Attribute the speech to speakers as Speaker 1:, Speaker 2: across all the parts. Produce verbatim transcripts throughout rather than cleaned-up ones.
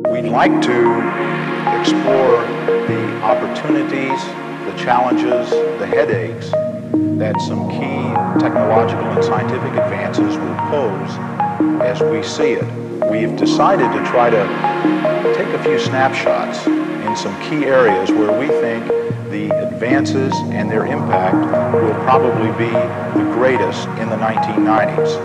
Speaker 1: We'd like to explore the opportunities, the challenges, the headaches that some key technological and scientific advances will pose as we see it. We've decided to try to take a few snapshots in some key areas where we think the advances and their impact will probably be the greatest in the nineteen nineties.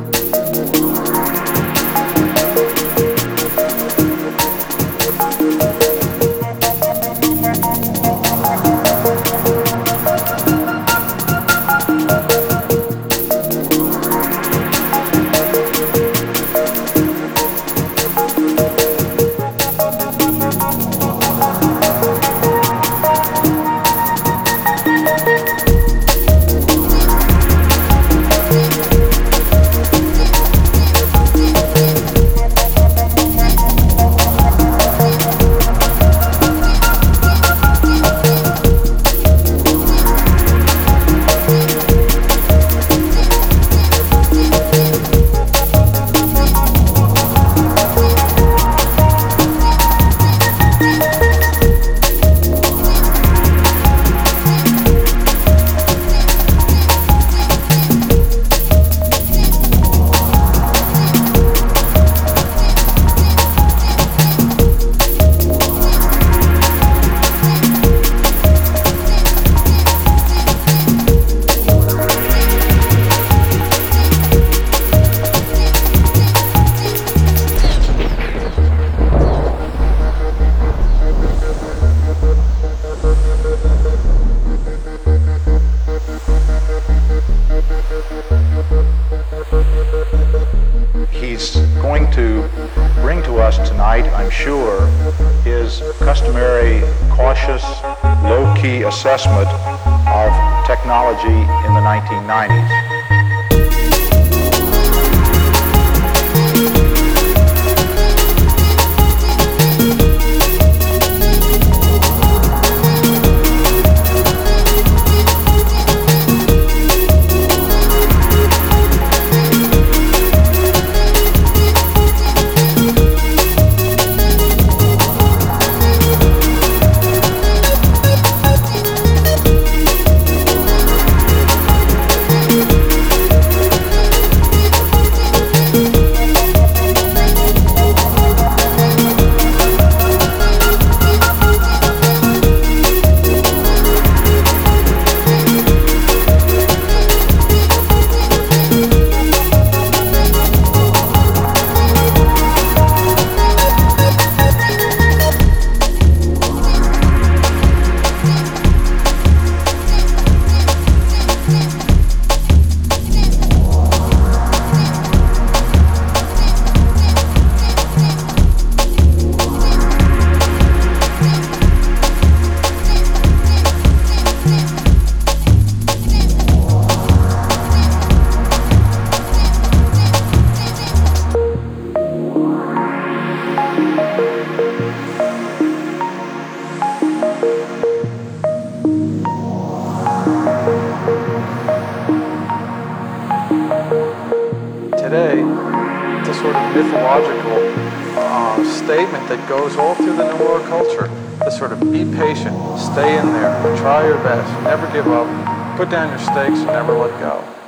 Speaker 1: He's going to bring to us tonight, I'm sure, his customary cautious, low-key assessment of technology in the nineteen nineties.
Speaker 2: Today, it's a sort of mythological uh, statement that goes all through the New World culture. To sort of be patient, stay in there, try your best, never give up, put down your stakes, and never let go.